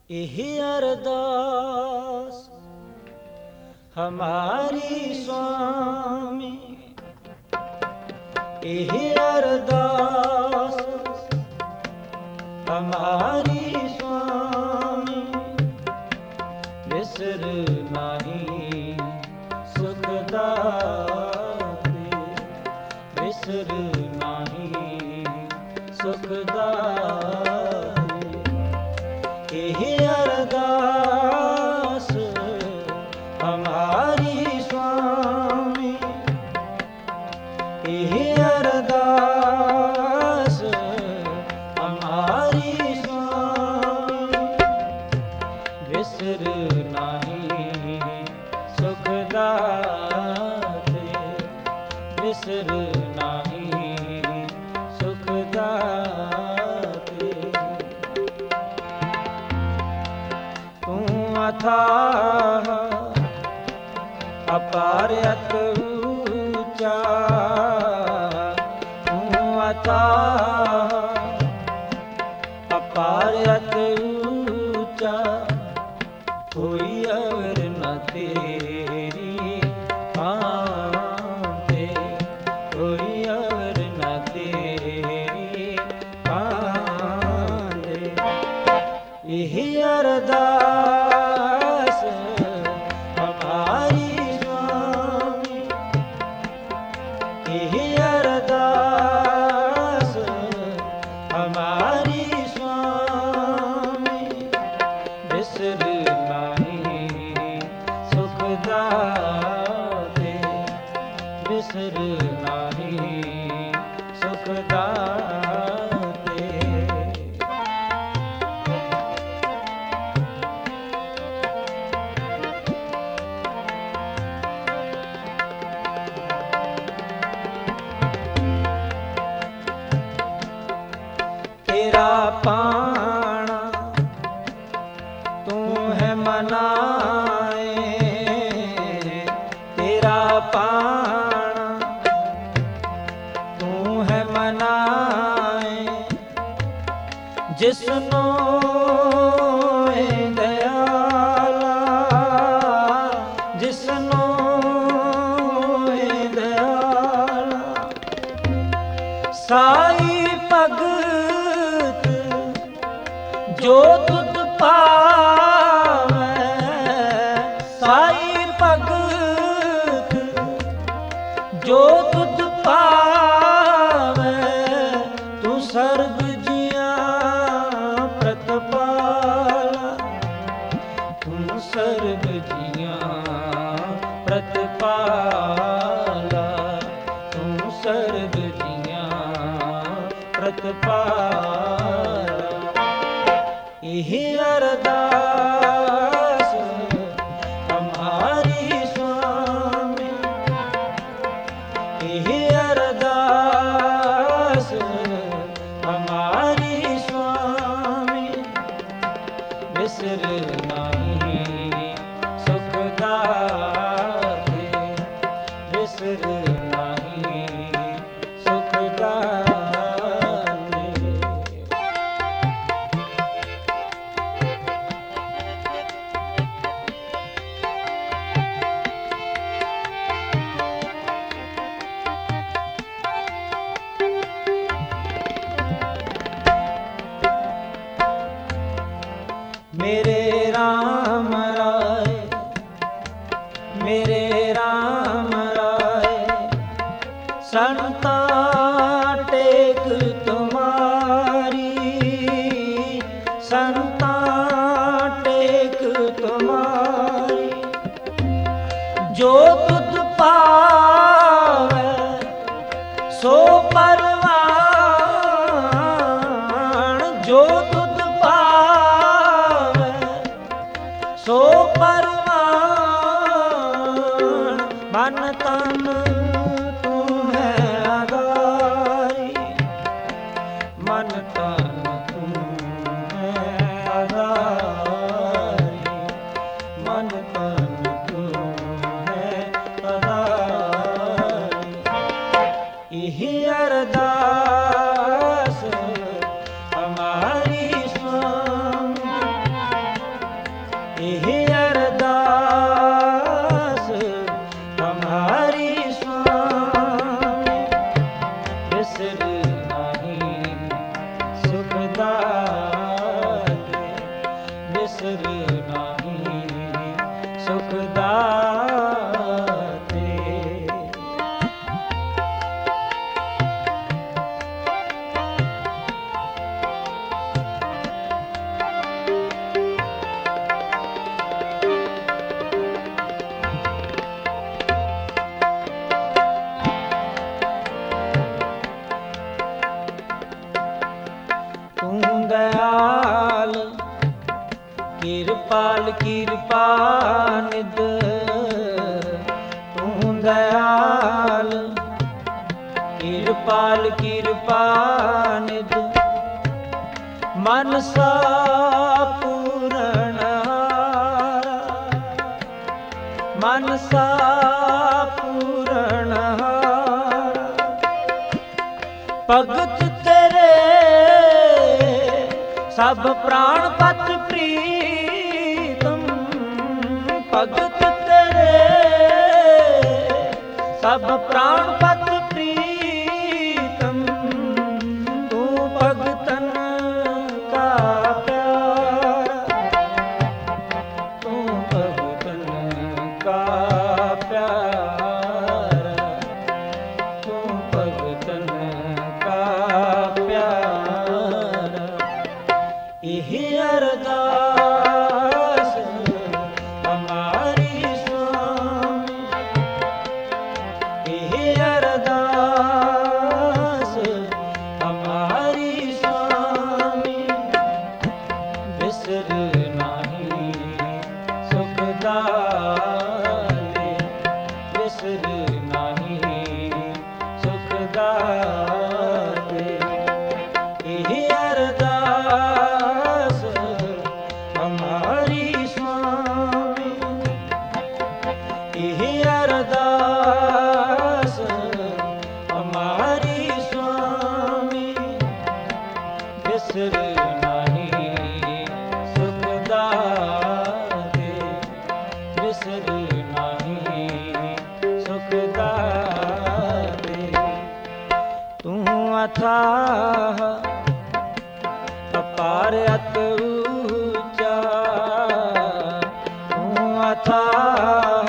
यही अरदास हमारी स्वामी, यही अरदास हमारी स्वामी, विसर नहीं सुखदाते, विसर नहीं सुखदाते, यही अरदास हमारी स्वामी, यही अरदास हमारी स्वामी, विसर नहीं सुखदाते, विसर नहीं सुखदाते। तू अथाह अपार अति ऊंचा, तू अथाह अपार अति ऊंचा, कोई और न तेरी आते, कोई और न तेरी आते। यही अरदास हमारी स्वामी, यही अरदास हमारी स्वामी, विसर नहीं सुखदाते, विसर नहीं सुखदाते। तेरा पाना तू है मनाए, तेरा पाना तू है मनाए, जिसनो दयाला, जिसनो दयाला, साई भगत जो तुझ पावै, साई भगत जो तुझ पावै, तू सर्ब जिया प्रतिपाला, तू सर्ब जिया प्रतिपाला, तू सर्ब जिया प्रतिपाला। यही अरदास हमारी स्वामी, यही अरदास हमारी स्वामी, विसर नहीं सुखदाते, विसर नहीं सुखदाते। मेरे राम राय, मेरे राम राय, संता टेक तुम्हारी, संता टेक तुम्हारी, जो तुझ पावै सो परवान, जो तुझ पावै सो परवान, मन तन तू है आधारी, मन तन तू है आधारी। ਕਿਰਪਾਲ ਕਿਰਪਾ ਨਿਧ ਤੂੰ ਦਇਆਲ, ਕਿਰਪਾਲ ਕਿਰਪਾ ਨਿਧ ਮਨਸਾ ਪੂਰਨ ਹਾਰਾ, ਮਨਸਾ ਪੂਰਨ ਹਾਰਾ। ਭਗਤ ਤੇਰੇ ਸਭ ਪ੍ਰਾਣ ਪਤ ਪ੍ਰੀਤਮ, ਭਗਤ ਤੇਰੇ ਸਭ ਪ੍ਰਾਣ ਪਤ ਪ੍ਰੀਤਮ। ਤੂੰ ਭਗਤਨ ਕਾ ਪਿਆਰਾ, ਤੂੰ ਭਗਤਨ ਕਾ ਪਿਆਰਾ, ਤੂੰ ਭਗਤਨ ਕਾ ਪਿਆਰਾ। ਇਹ ਅਰਦਾਸ ਹਮਾਰੀ ਸੁਆਮੀ, ਇਹ ਅਰਦਾਸ ਹਮਾਰੀ ਸੁਆਮੀ। ਬਿਸਰ ਨਾਹੀਂ ਸੁਖ ਦਾਤੇ, ਬਿਸਰ ਨਾਹੀਂ ਸੁਖ ਦਾਤੇ। ਇਹ ਅਰਦਾਸ ਹਮਾਰੀ ਸੁਆਮੀ, ਇਹ ਅਰਦਾਸ ਹਮਾਰੀ ਸੁਆਮੀ। ਬਿਸਰ ਨਾਹੀਂ ਸੁਖ ਦਾਤੇ, ਬਿਸਰ ਨਾਹੀਂ ਸੁਖ ਦਾਤੇ। ਤੂੰ ਅਥਾਹ ਅਪਾਰ ਅਤ ਉੱਚਾ, ਤੂੰ ਅਥਾਹ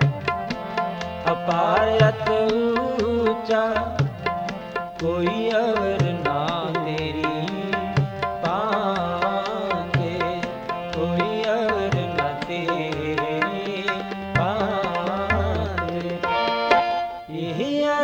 ਅਪਾਰ ਅਤ ਉੱਚਾ। ਕੋਈ ਅਵਰ ਨਾ ਤੇਰੀ ਪਾਂਗੇ, ਕੋਈ ਅਵਰ ਨਾ ਤੇਰੀ ਪਾਂਗੇ। ਇਹ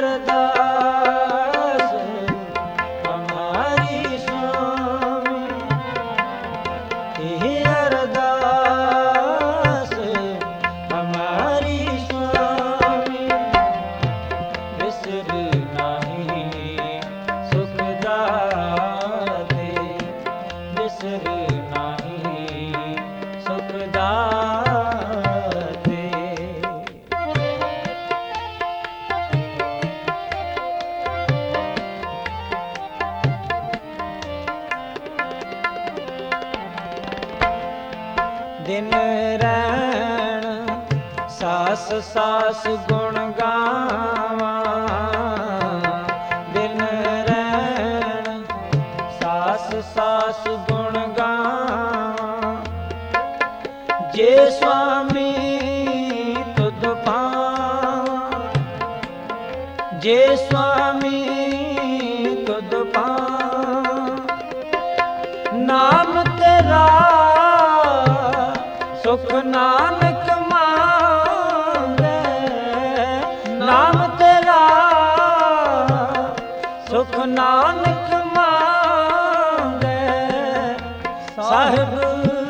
ਅਰਦਾਸ ਹਮਾਰੀ ਸੁਆਮੀ, ਇਹ ਅਰਦਾਸ ਹਮਾਰੀ ਸੁਆਮੀ। ਬਿਸਰ ਨਾਹੀਂ ਸੁਖ ਦਾਤੇ, ਬਿਸਰ ਨਾਹੀਂ ਸੁਖ ਦਾਤੇ। ਦਿਨ ਰੈਣ ਸਾਸ ਸਾਸ ਗੁਣ ਗਾਵਾਂ, ਦਿਨ ਰੈਣ ਸਾਸ ਸਾਸ ਗੁਣ ਗਾਵਾਂ। ਜੇ ਸੁਆਮੀ ਤੁਧ ਪਾਵਾਂ, ਜੇ ਸੁਆਮੀ ਤੁਧ ਪਾਵਾਂ। ਨਾਮ ਤੇਰਾ ਸੁਖ ਨਾਨਕ ਮੰਗੈ, ਨਾਮ ਤੇਰਾ ਸੁਖ ਨਾਨਕ ਮੰਗੈ। ਸਾਹਿਬ